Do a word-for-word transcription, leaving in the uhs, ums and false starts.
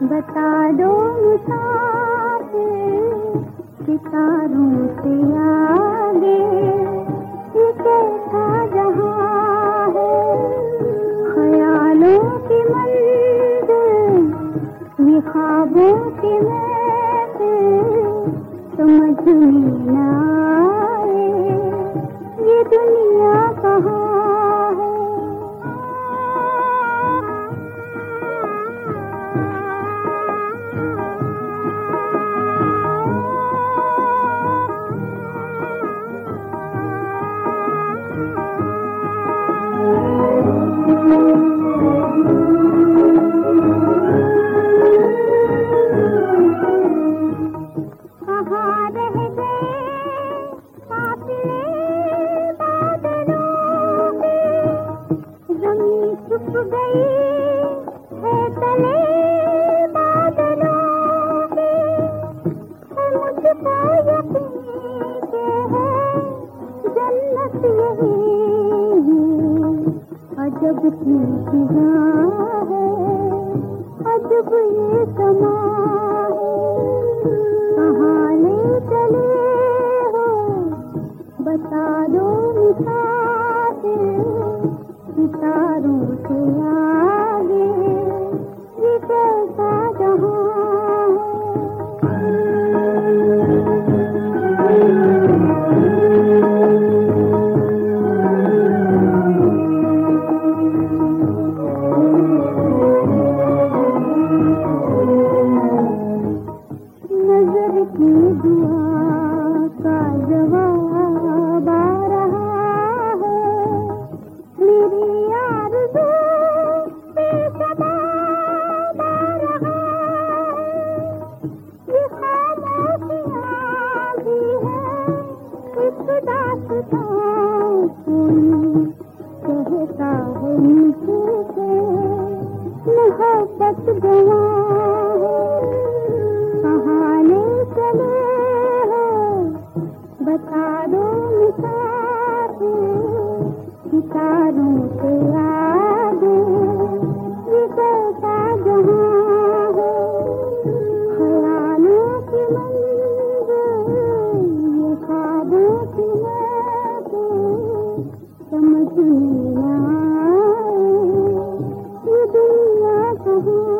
बता दो मुसाफिर सितारों से आगे ये कैसा जहां है। ख्यालों की मंजिल ये ख्वाबों की महफिल समझ में न आए ये दुनिया कहाँ है। छुप गई है तले बादलों के, है मुझको यकीन के है जन्नत यही अजब की फिजा है, अजब ये समा है। कहाँ ले चले हो बता दो मुसाफिर सितारों से आगे ये कैसा जहां नजर की दुआ का जवाब आ रहा है। मेरी आरज़ू बेसबाब आ रहा है। ये खामोशियाँ भी है एक दास्तां कोई कहता है मीठे से मोहब्बत गवां है। कहाँ ले चले हो बता दो मुसाफिर सितारों से आगे ये कैसा जहां है। ख्यालों की मंजिल ये ख्वाबों की महफिल समझ में न आए ये दुनिया कहाँ